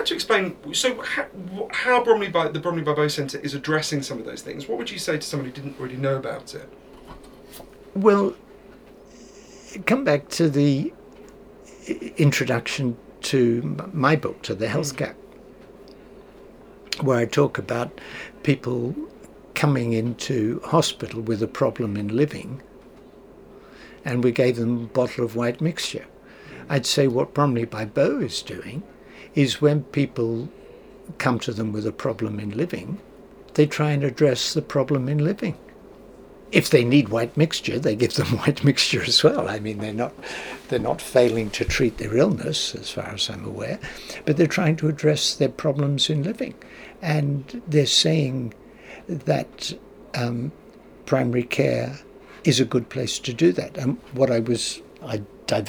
had to explain, so how the Bromley by Bow Centre is addressing some of those things, what would you say to somebody who didn't already know about it? Well, come back to the introduction to my book, to The Health Gap, where I talk about people coming into hospital with a problem in living, and we gave them a bottle of white mixture. I'd say what Bromley by Bow is doing is when people come to them with a problem in living, they try and address the problem in living. If they need white mixture, they give them white mixture as well. I mean, they're not failing to treat their illness, as far as I'm aware, but they're trying to address their problems in living. And they're saying that primary care is a good place to do that. And what I